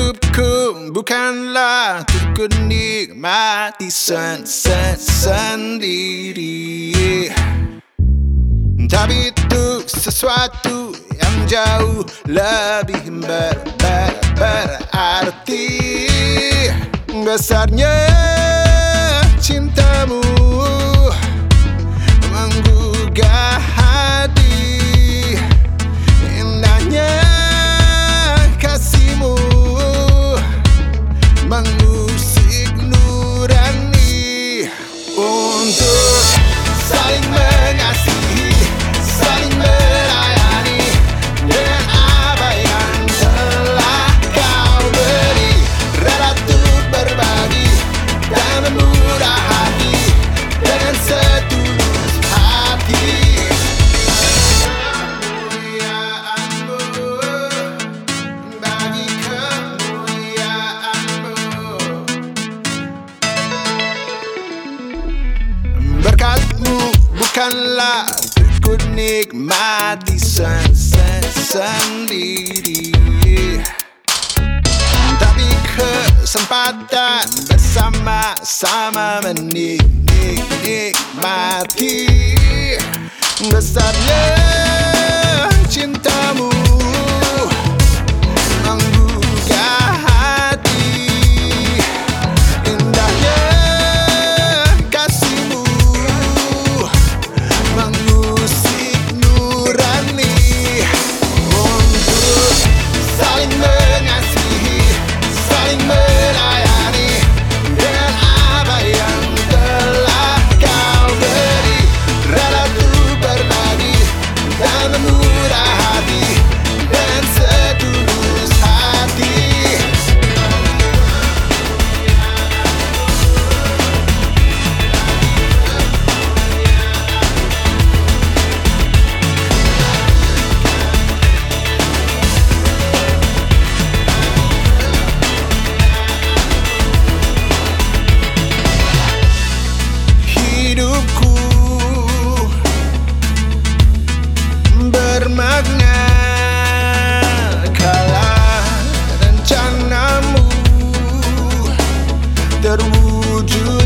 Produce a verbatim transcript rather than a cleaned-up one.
Hidupku bukanlah untuk nikmati sen-sen-sendiri, tapi itu sesuatu yang jauh lebih ber ber berarti. Besarnya cintamu menggugah hati, indahnya kasihmu mengusik nurani. Untuk saling mengasihi, saling melayani dengan apa yang telah kau beri, rela untuk berbagi dan memurah hati dengan setulus hati. Kemuliaanmu, bagi kemuliaanmu, berkatmu bukanlah ku nikmati sen-sen-sendiri, tapi kesempatan bersama-sama menikmati. Besarnya cintamu menggugah hati, indahnya kasihmu mengusik nurani. Untuk saling mengasihi, saling melayani dengan apa yang telah kau beri, rela untuk berbagi dan memurah hati dan setulus hati. Hidupku bermakna kala rencanamu terwujud.